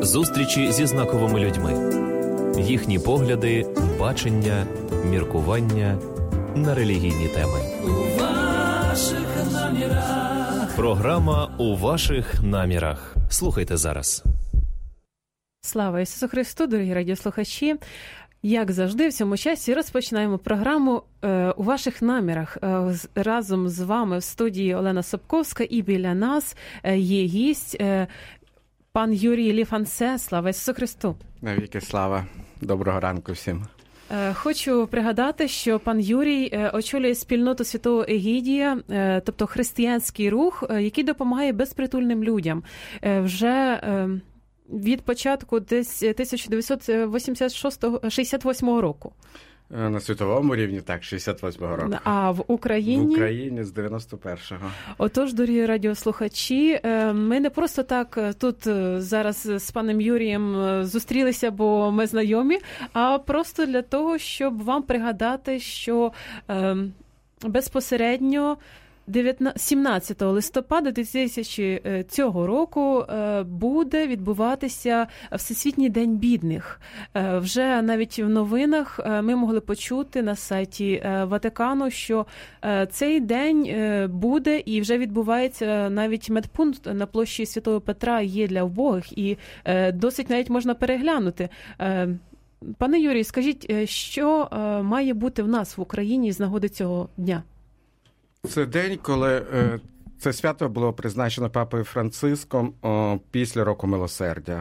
Зустрічі зі знаковими людьми. Їхні погляди, бачення, міркування на релігійні теми. У ваших намірах. Програма «У ваших намірах». Слухайте зараз. Слава Ісусу Христу, дорогі радіослухачі! Як завжди, в цьому часі розпочинаємо програму «У ваших намірах». Разом з вами в студії Олена Собковська, і біля нас є гість пан Юрій Ліфанце. Слава Ісусу Христу! Навіки слава! Доброго ранку всім! Хочу пригадати, що пан Юрій очолює спільноту Святого Егідія, тобто християнський рух, який допомагає безпритульним людям. Вже від початку десь 1968 року. На світовому рівні, так, 68-го року. А в Україні? В Україні з 91-го. Отож, дорогі радіослухачі, ми не просто так тут зараз з паном Юрієм зустрілися, бо ми знайомі, а просто для того, щоб вам пригадати, що безпосередньо 17 листопада 2000 цього року буде відбуватися Всесвітній день бідних. Вже навіть в новинах ми могли почути на сайті Ватикану, що цей день буде і вже відбувається, навіть медпункт на площі Святого Петра є для вбогих, і досить навіть можна переглянути. Пане Юрій, скажіть, що має бути в нас в Україні з нагоди цього дня? Це день, коли це свято було призначено Папою Франциском після Року Милосердя.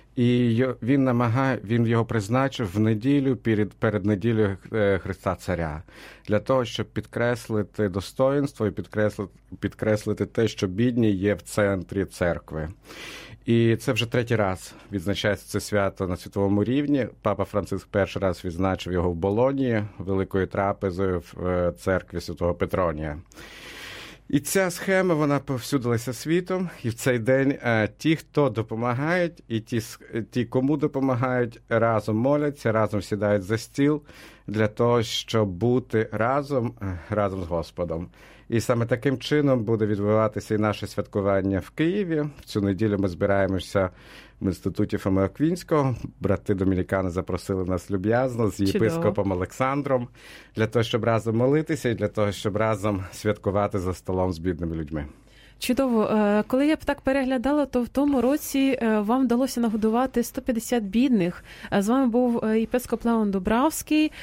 І він його призначив в неділю перед неділею Христа Царя, для того, щоб підкреслити достоїнство і підкреслити те, що бідні є в центрі церкви. І це вже третій раз відзначається це свято на світовому рівні. Папа Франциск перший раз відзначив його в Болонії, великою трапезою в церкві Святого Петронія. І ця схема, вона повсюдилася світом, і в цей день ті, хто допомагають, і ті, кому допомагають, разом моляться, разом сідають за стіл для того, щоб бути разом з Господом. І саме таким чином буде відбуватися і наше святкування в Києві. В цю неділю ми збираємося в інституті Фоми Оквінського. Брати домінікани запросили нас люб'язно з єпископом Олександром для того, щоб разом молитися і для того, щоб разом святкувати за столом з бідними людьми. Чудово. Коли я б так переглядала, то в тому році вам вдалося нагодувати 150 бідних. З вами був єпископ Леон Дубравський.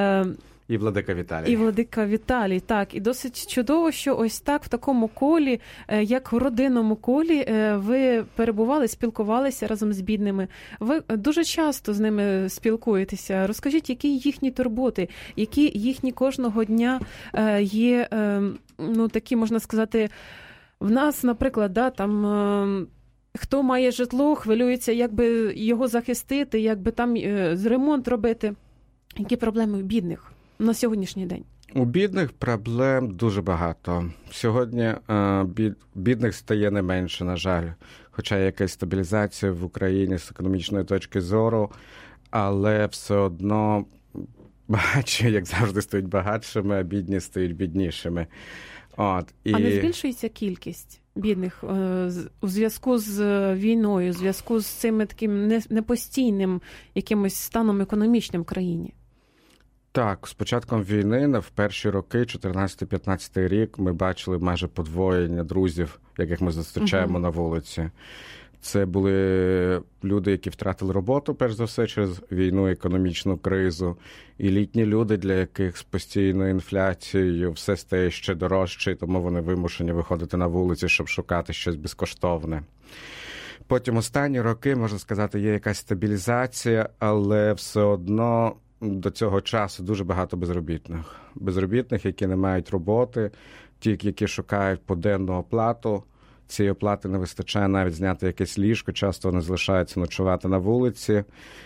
І владика Віталій. І владика Віталій, так. І досить чудово, що ось так в такому колі, як в родинному колі, ви перебували, спілкувалися разом з бідними. Ви дуже часто з ними спілкуєтеся. Розкажіть, які їхні турботи, які їхні кожного дня є, такі, можна сказати, в нас, наприклад, там хто має житло, хвилюється, як би його захистити, як би там ремонт робити. Які проблеми у бідних на сьогоднішній день? У бідних проблем дуже багато. Сьогодні бідних стає не менше, на жаль. Хоча є якась стабілізація в Україні з економічної точки зору, але все одно багатші, як завжди, стають багатшими, а бідні стають біднішими. А не збільшується кількість бідних у зв'язку з війною, у зв'язку з цим таким непостійним якимось станом економічним в країні? Так, з початком війни, в перші роки, 14-15 рік, ми бачили майже подвоєння друзів, яких ми зустрічаємо на вулиці. Це були люди, які втратили роботу, перш за все, через війну, економічну кризу. І літні люди, для яких з постійною інфляцією все стає ще дорожче, і тому вони вимушені виходити на вулиці, щоб шукати щось безкоштовне. Потім останні роки, можна сказати, є якась стабілізація, але все одно до цього часу дуже багато безробітних. Безробітних, які не мають роботи, ті, які шукають поденну оплату. Цієї оплати не вистачає навіть зняти якесь ліжко, часто вони залишаються ночувати на вулиці,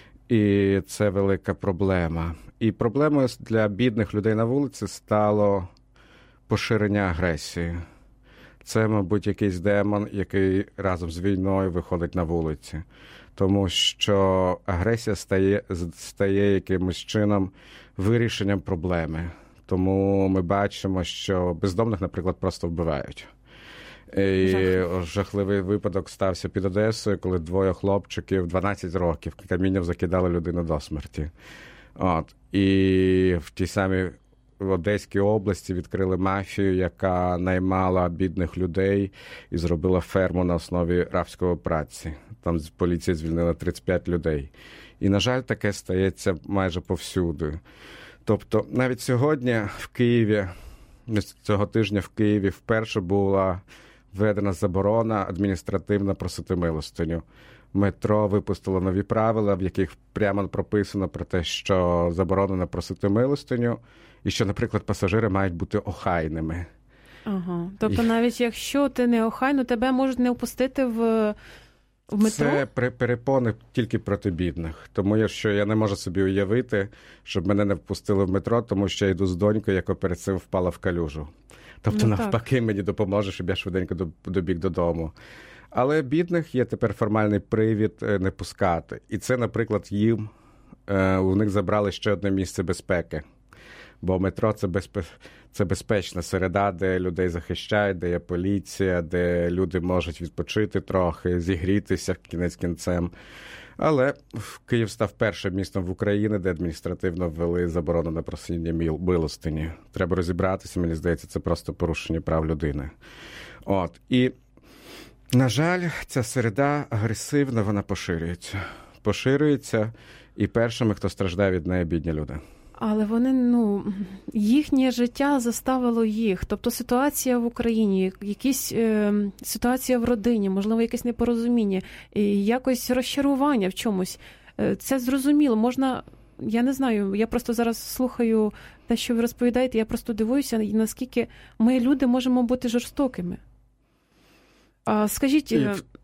і це велика проблема. І проблемою для бідних людей на вулиці стало поширення агресії. Це, мабуть, якийсь демон, який разом з війною виходить на вулиці. Тому що агресія стає якимось чином вирішенням проблеми. Тому ми бачимо, що бездомних, наприклад, просто вбивають. І жахливий випадок стався під Одесою, коли 2 хлопчиків 12 років камінням закидали людину до смерті. І в тій самій Одеській області відкрили мафію, яка наймала бідних людей і зробила ферму на основі рабської праці. Там поліція звільнила 35 людей. І, на жаль, таке стається майже повсюди. Тобто, навіть сьогодні в Києві, цього тижня в Києві вперше була введена заборона адміністративна просити милостиню. Метро випустило нові правила, в яких прямо прописано про те, що заборонено просити милостиню, і що, наприклад, пасажири мають бути охайними. Ага. Тобто навіть якщо ти не охайно, тебе можуть не впустити в метро? Це перепони тільки проти бідних. Тому що я не можу собі уявити, щоб мене не впустили в метро, тому що я йду з донькою, яка перед цим впала в калюжу. Тобто, навпаки, мені допоможе, щоб я швиденько добіг додому. Але бідних є тепер формальний привід не пускати. І це, наприклад, їм, у них забрали ще одне місце безпеки. Бо метро – це безпечна середа, де людей захищають, де є поліція, де люди можуть відпочити трохи, зігрітися кінець кінцем. Але Київ став першим містом в Україні, де адміністративно ввели заборону на просіння милостині. Треба розібратися, мені здається, це просто порушення прав людини. І, на жаль, ця середа агресивна, вона поширюється, і першими, хто страждає від неї, бідні люди. Але вони, їхнє життя заставило їх. Тобто ситуація в Україні, ситуація в родині, можливо, якесь непорозуміння, якось розчарування в чомусь. Це зрозуміло. Можна, я не знаю, я просто зараз слухаю те, що ви розповідаєте, я просто дивуюся, наскільки ми, люди, можемо бути жорстокими. Скажіть,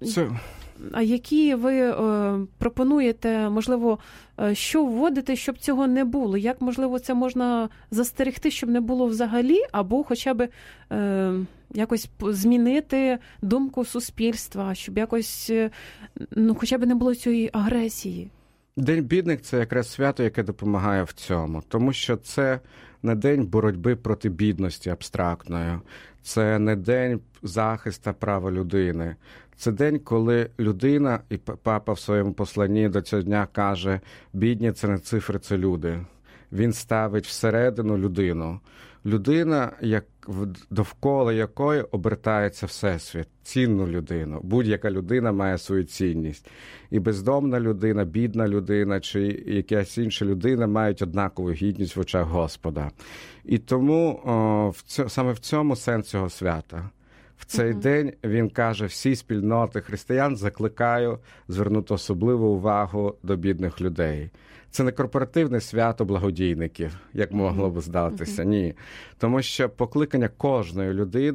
а які ви пропонуєте, можливо, що вводити, щоб цього не було? Як, можливо, це можна застерегти, щоб не було взагалі, або хоча б якось змінити думку суспільства, щоб якось, хоча б не було цієї агресії? День бідних – це якраз свято, яке допомагає в цьому. Тому що це не день боротьби проти бідності абстрактної. Це не день захисту права людини. Це день, коли людина, і папа в своєму посланні до цього дня каже, бідні – це не цифри, це люди. Він ставить всередину людину. Людина, довкола якої обертається Всесвіт. Цінну людину. Будь-яка людина має свою цінність. І бездомна людина, бідна людина чи якась інша людина мають однакову гідність в очах Господа. І тому саме в цьому сенс цього свята. В цей день він каже, всі спільноти християн закликаю звернути особливу увагу до бідних людей. Це не корпоративне свято благодійників, як могло б здатися. Ні. Тому що покликання кожної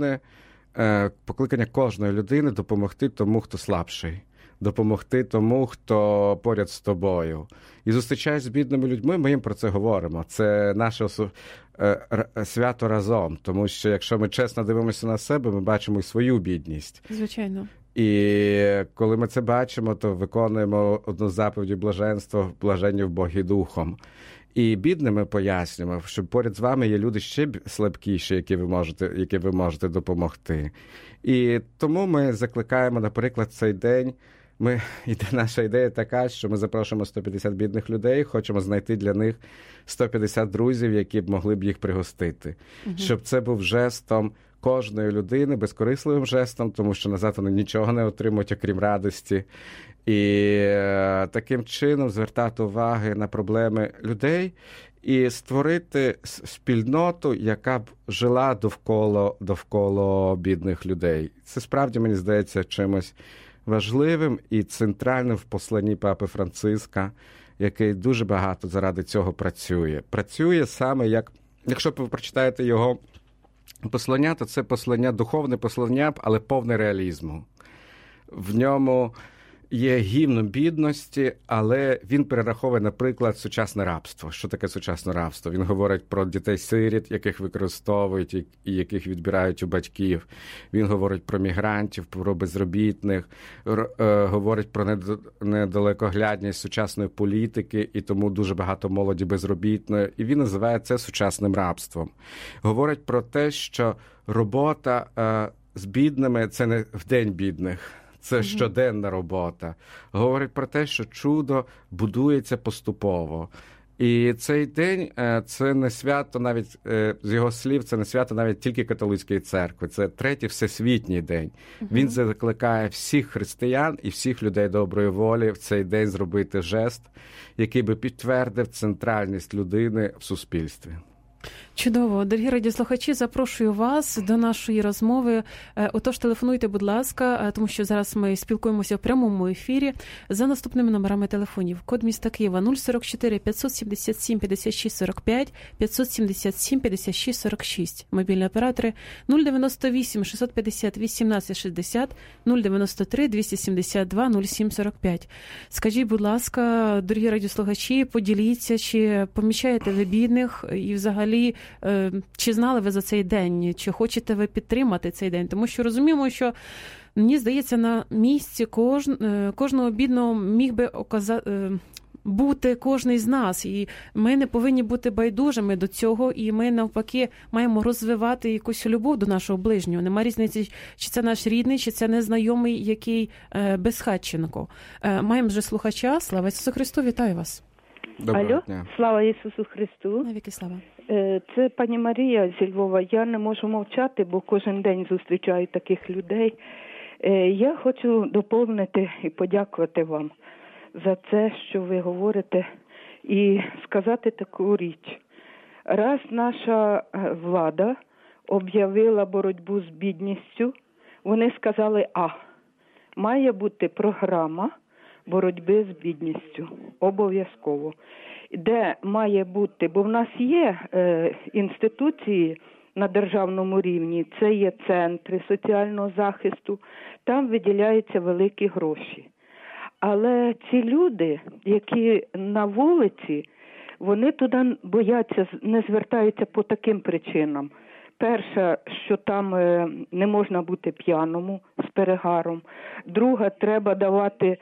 людини допомогти тому, хто слабший. Допомогти тому, хто поряд з тобою. І зустрічаючись з бідними людьми, ми їм про це говоримо. Це наше свято разом. Тому що якщо ми чесно дивимося на себе, ми бачимо і свою бідність. Звичайно. І коли ми це бачимо, то виконуємо одну з заповідей блаженства – блаженні в Богі Духом. І бідними пояснюємо, що поряд з вами є люди ще слабкіші, які ви можете допомогти. І тому ми закликаємо, наприклад, цей день. Наша ідея така, що ми запрошуємо 150 бідних людей, хочемо знайти для них 150 друзів, які б могли б їх пригостити. Щоб це був жестом кожної людини, безкорисливим жестом, тому що назад вони нічого не отримують, окрім радості. І таким чином звертати увагу на проблеми людей і створити спільноту, яка б жила довкола бідних людей. Це справді, мені здається, чимось важливим і центральним в посланні Папи Франциска, який дуже багато заради цього працює. Працює саме якщо ви прочитаєте його послання, то це послання, духовне послання, але повне реалізму. В ньому є гімн бідності, але він перераховує, наприклад, сучасне рабство. Що таке сучасне рабство? Він говорить про дітей-сиріт, яких використовують і яких відбирають у батьків. Він говорить про мігрантів, про безробітних, говорить про недалекоглядність сучасної політики, і тому дуже багато молоді безробітної. І він називає це сучасним рабством. Говорить про те, що робота з бідними – це не в день бідних. Це щоденна робота. Говорить про те, що чудо будується поступово. І цей день – це не свято навіть, з його слів, це не свято навіть тільки католицької церкви. Це третій всесвітній день. Він закликає всіх християн і всіх людей доброї волі в цей день зробити жест, який би підтвердив центральність людини в суспільстві. Чудово. Дорогі радіослухачі, запрошую вас до нашої розмови. Отож, телефонуйте, будь ласка, тому що зараз ми спілкуємося в прямому ефірі за наступними номерами телефонів. Код міста Києва 044 577 56 45, 577 56 46. Мобільні оператори 098 650 18 60, 093 272 07 45. Скажіть, будь ласка, дорогі радіослухачі, поділіться, чи помічаєте ви бідних і взагалі чи знали ви за цей день, чи хочете ви підтримати цей день? Тому що розуміємо, що, мені здається, на місці кожного бідного міг би бути кожний з нас. І ми не повинні бути байдужими до цього, і ми, навпаки, маємо розвивати якусь любов до нашого ближнього. Нема різниці, чи це наш рідний, чи це незнайомий, який безхатченко. Маємо вже слухача. Слава Ісусу Христу, вітаю вас. Алло, слава Ісусу Христу. Навіки слава. Це пані Марія зі Львова. Я не можу мовчати, бо кожен день зустрічаю таких людей. Я хочу доповнити і подякувати вам за це, що ви говорите, і сказати таку річ. Раз наша влада об'явила боротьбу з бідністю, вони сказали, має бути програма боротьби з бідністю. Обов'язково. Де має бути, бо в нас є інституції на державному рівні, це є центри соціального захисту, там виділяються великі гроші. Але ці люди, які на вулиці, вони туди бояться, не звертаються по таким причинам. Перше, що там не можна бути п'яному з перегаром. Друге, треба давати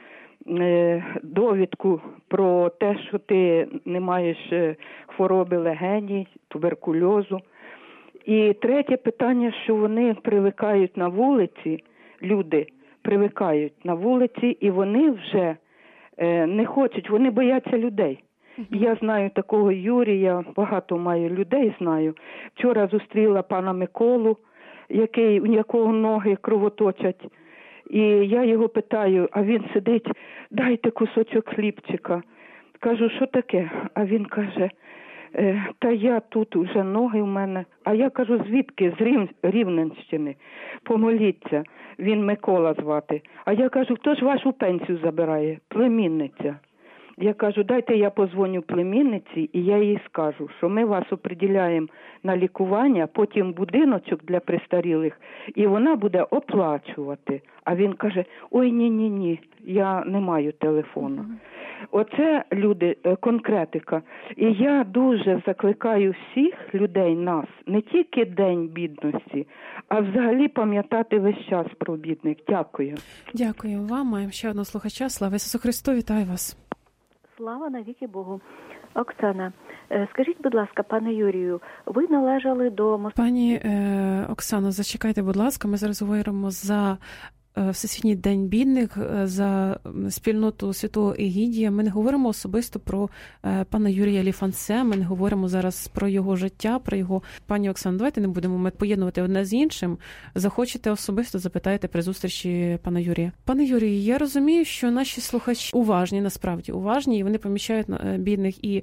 довідку про те, що ти не маєш хвороби легені, туберкульозу. І третє питання, що вони привикають на вулиці, люди привикають на вулиці, і вони вже не хочуть, вони бояться людей. Я знаю такого Юрія, багато маю людей, знаю. Вчора зустріла пана Миколу, у якого ноги кровоточать. І я його питаю, а він сидить, дайте кусочок хлібчика. Кажу, що таке? А він каже, та я тут уже ноги в мене. А я кажу, звідки? З Рівненщини. Помоліться. Він Микола звати. А я кажу, хто ж вашу пенсію забирає? Племінниця. Я кажу, дайте я позвоню племінниці, і я їй скажу, що ми вас определяємо на лікування, потім будиночок для престарілих, і вона буде оплачувати. А він каже, ой, ні, я не маю телефону. Оце, люди, конкретика. І я дуже закликаю всіх людей нас, не тільки День бідності, а взагалі пам'ятати весь час про бідних. Дякую. Дякую вам. Маємо ще одного слухача. Слава Ісусу Христу, вітаю вас. Слава навіки Богу. Оксана, скажіть, будь ласка, пане Юрію, ви належали до... Пані Оксано, зачекайте, будь ласка, ми зараз говоримо за Всесвітній день бідних, за спільноту Святого Егідія. Ми не говоримо особисто про пана Юрія Ліфанце, ми не говоримо зараз про його життя, про його... Пані Оксано, давайте не будемо поєднувати одне з іншим. Захочете особисто, запитайте при зустрічі пана Юрія. Пане Юрію, я розумію, що наші слухачі уважні, насправді уважні, і вони помічають бідних. І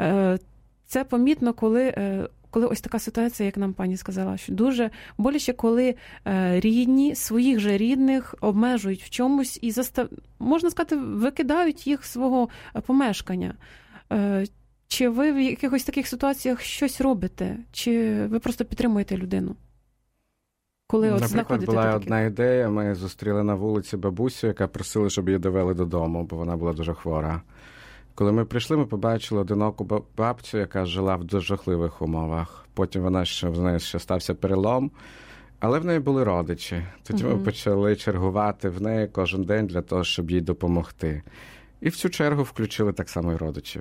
це помітно, коли ось така ситуація, як нам пані сказала, що дуже боляче, коли рідні, своїх же рідних обмежують в чомусь і, можна сказати, викидають їх з свого помешкання. Чи ви в якихось таких ситуаціях щось робите? Чи ви просто підтримуєте людину? Коли Наприклад, була одна ідея, ми зустріли на вулиці бабусю, яка просила, щоб її довели додому, бо вона була дуже хвора. Коли ми прийшли, ми побачили одиноку бабцю, яка жила в дуже жахливих умовах. Потім в неї ще стався перелом, але в неї були родичі. Тоді ми почали чергувати в неї кожен день для того, щоб їй допомогти. І в цю чергу включили так само і родичів.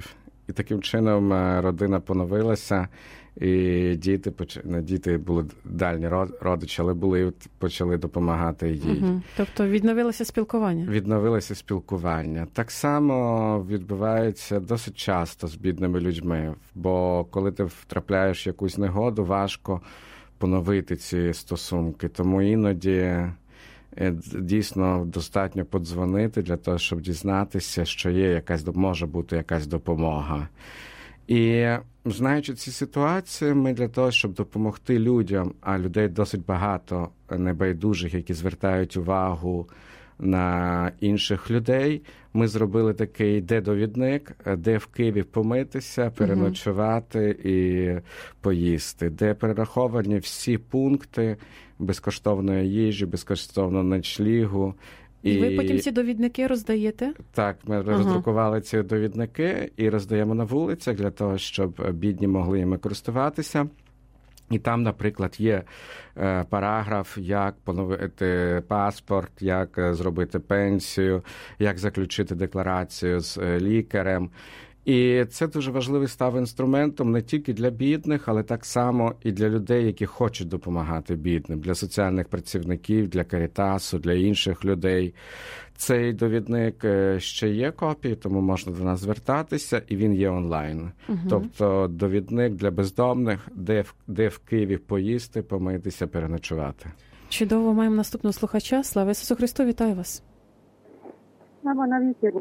І таким чином родина поновилася, і діти були дальні родичі, але почали допомагати їй. Угу. Тобто відновилося спілкування? Відновилося спілкування. Так само відбувається досить часто з бідними людьми, бо коли ти втрапляєш в якусь негоду, важко поновити ці стосунки. Тому іноді дійсно достатньо подзвонити для того, щоб дізнатися, що може бути якась допомога. І знаючи ці ситуації, ми для того, щоб допомогти людям, а людей досить багато небайдужих, які звертають увагу на інших людей, ми зробили такий де-довідник, де в Києві помитися, переночувати і поїсти, де перераховані всі пункти безкоштовної їжі, безкоштовного ночлігу. І ви потім ці довідники роздаєте? Так, ми роздрукували ці довідники і роздаємо на вулицях для того, щоб бідні могли їми користуватися. І там, наприклад, є параграф, як поновити паспорт, як зробити пенсію, як заключити декларацію з лікарем. І це дуже важливий став інструментом не тільки для бідних, але так само і для людей, які хочуть допомагати бідним, для соціальних працівників, для Карітасу, для інших людей. Цей довідник ще є копії, тому можна до нас звертатися, і він є онлайн. Тобто довідник для бездомних, де в Києві поїсти, помитися, переночувати. Чудово, маємо наступного слухача. Слава Ісусу Христу, вітаю вас. Слава навіки.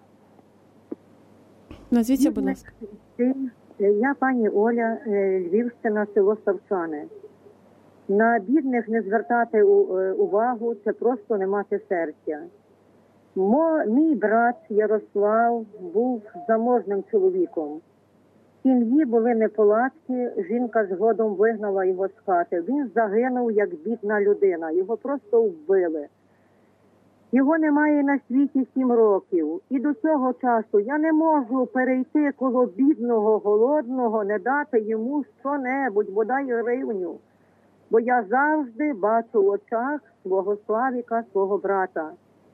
Назвіться, будь ласка. Я пані Оля, Львівщина, село Савчани. На бідних не звертати увагу, це просто не мати серця. Мій брат Ярослав був заможним чоловіком. В сім'ї були неполадки, жінка згодом вигнала його з хати. Він загинув як бідна людина, його просто вбили. Його немає на світі 7 років. І до цього часу я не можу перейти коло бідного, голодного, не дати йому що-небудь, бодай гривню. Бо я завжди бачу в очах свого Славіка, свого брата.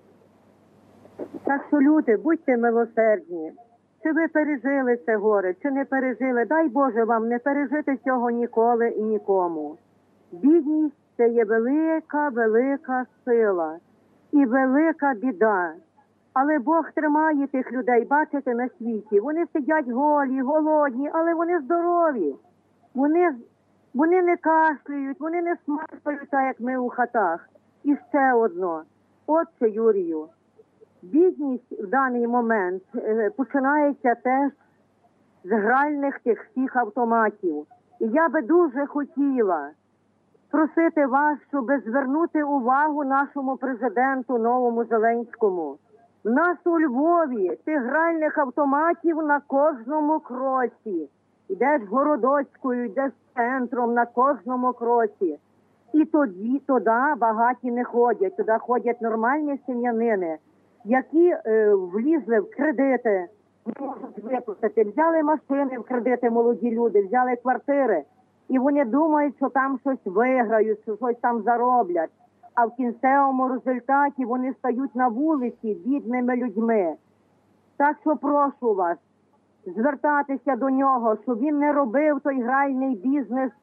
Так що, люди, будьте милосердні. Чи ви пережили це горе, чи не пережили, дай Боже вам не пережити цього ніколи і нікому. Бідність – це є велика, велика сила. І велика біда. Але Бог тримає тих людей, бачите, на світі. Вони сидять голі, голодні, але вони здорові. Вони не кашляють, вони не смаркають, так як ми у хатах. І ще одно. Отче Юрію, бідність в даний момент починається теж з гральних тих всіх автоматів. І я би дуже хотіла просити вас, щоб звернути увагу нашому президенту новому Зеленському. В нас у Львові тих гральних автоматів на кожному кроці. Йдеш Городоцькою, йдеш центром, на кожному кроці. І туди багаті не ходять, туди ходять нормальні сім'янини, які влізли в кредити, не можуть виплатити. Взяли машини в кредити молоді люди, взяли квартири. І вони думають, що там щось виграють, що щось там зароблять. А в кінцевому результаті вони стають на вулиці бідними людьми. Так що прошу вас звертатися до нього, щоб він не робив той гральний бізнес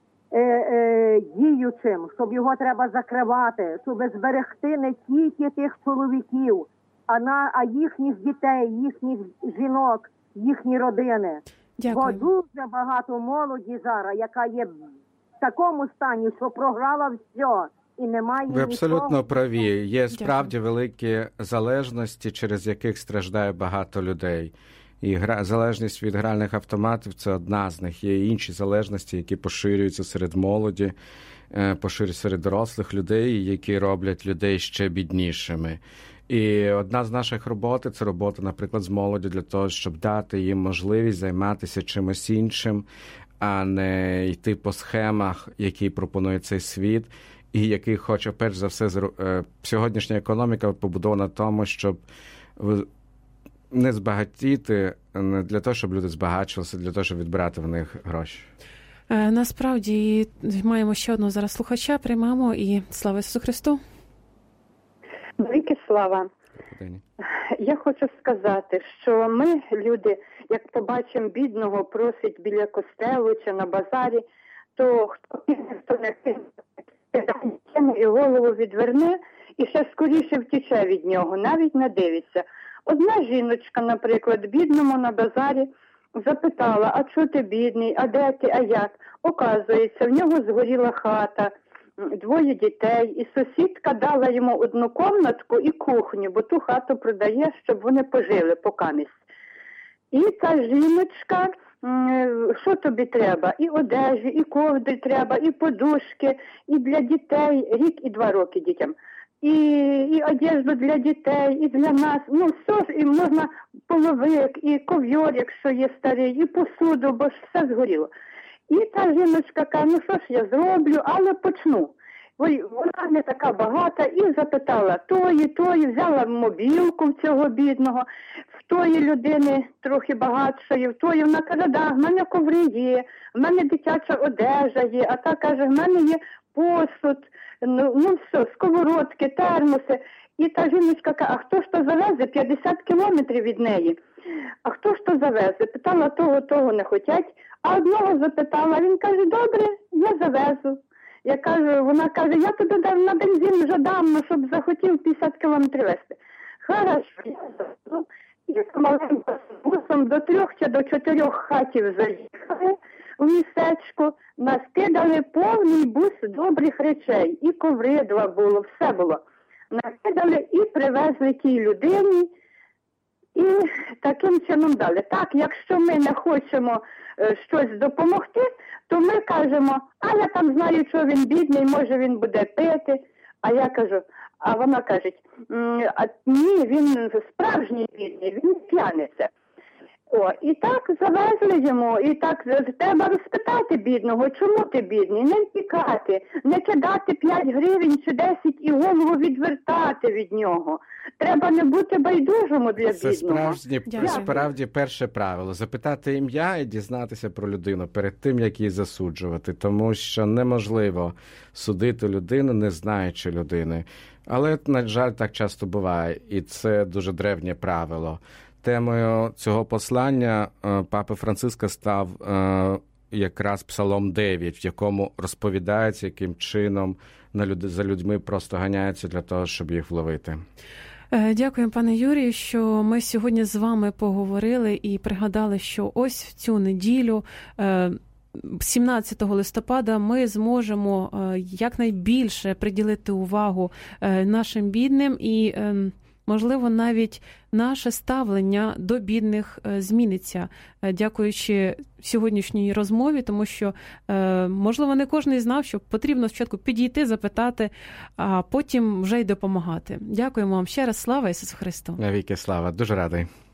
діючим, щоб його треба закривати, щоб зберегти не тільки тих чоловіків, а їхніх дітей, їхніх жінок, їхні родини. Дякую. Бо дуже багато молоді зараз, яка є в такому стані, що програла все і немає нічого. Ви абсолютно праві. Є справді великі залежності, через яких страждає багато людей. І залежність від гральних автоматів – це одна з них. Є інші залежності, які поширюються серед молоді, поширюються серед дорослих людей, які роблять людей ще біднішими. І одна з наших робот – це робота, наприклад, з молоддю для того, щоб дати їм можливість займатися чимось іншим, а не йти по схемах, які пропонує цей світ, і який хоче, перш за все, сьогоднішня економіка побудована на тому, щоб не збагатіти, не для того, щоб люди збагачувалися, для того, щоб відбирати в них гроші. Насправді, маємо ще одного зараз слухача, приймаємо, і слава Ісусу Христу! Велике слава. я хочу сказати, що ми, люди, як побачимо бідного, просить біля костелу чи на базарі, то хто не кине і голову відверне, і ще скоріше втіче від нього, навіть не дивиться. Одна жіночка, наприклад, бідному на базарі запитала, а чого ти бідний, а де ти, а як? Оказується, в нього згоріла хата, 2 дітей, і сусідка дала йому 1 комнатку і кухню, бо ту хату продає, щоб вони пожили покамість. І та жіночка, що тобі треба? І одежі, і ковдри треба, і подушки, і для дітей, 1 рік і 2 роки дітям. І одежду для дітей, і для нас, ну все ж, і можна половик, і ков'йор, якщо є старий, і посуду, бо ж все згоріло. І та жіночка каже, ну що ж я зроблю, але почну. Вона не така багата, і запитала тої, взяла мобілку в цього бідного, в тої людини трохи багатшої, в тої, вона каже, да, в мене коври є, в мене дитяча одежа є, а та каже, в мене є посуд, ну все, сковородки, термоси. І та жіночка каже, а хто ж то завезе 50 кілометрів від неї? А хто ж то завезе? Питала, того не хотять, а одного запитала, він каже, добре, я завезу. Вона каже, я тобі на бензин вже дам, щоб захотів 50 кілометрів везти. Хорошо, я завезу. І маленьким бусом до 3 чи до 4 хатів заїхали в містечко, накидали повний бус добрих речей. І коври 2 було, все було. Накидали і привезли тій людині, і таким чином дали. Так, якщо ми не хочемо щось допомогти, то ми кажемо, а я там знаю, що він бідний, може він буде пити. А я кажу, а вона каже, ні, він справжній бідний, він п'яниця. І так завезли йому, і так треба розпитати бідного, чому ти бідний, не втікати, не кидати 5 гривень чи 10 і голову відвертати від нього. Треба не бути байдужому для бідного. Це справді перше правило. Запитати ім'я і дізнатися про людину перед тим, як її засуджувати. Тому що неможливо судити людину, не знаючи людини. Але, на жаль, так часто буває. І це дуже древнє правило. Темою цього послання папи Франциска став якраз Псалом 9, в якому розповідається, яким чином за людьми просто ганяються для того, щоб їх вловити. Дякую, пане Юрію, що ми сьогодні з вами поговорили і пригадали, що ось в цю неділю, 17 листопада, ми зможемо якнайбільше приділити увагу нашим бідним і можливо, навіть наше ставлення до бідних зміниться, дякуючи сьогоднішній розмові, тому що, можливо, не кожен знав, що потрібно спочатку підійти, запитати, а потім вже й допомагати. Дякуємо вам ще раз. Слава Ісусу Христу! Навіки слава. Дуже радий.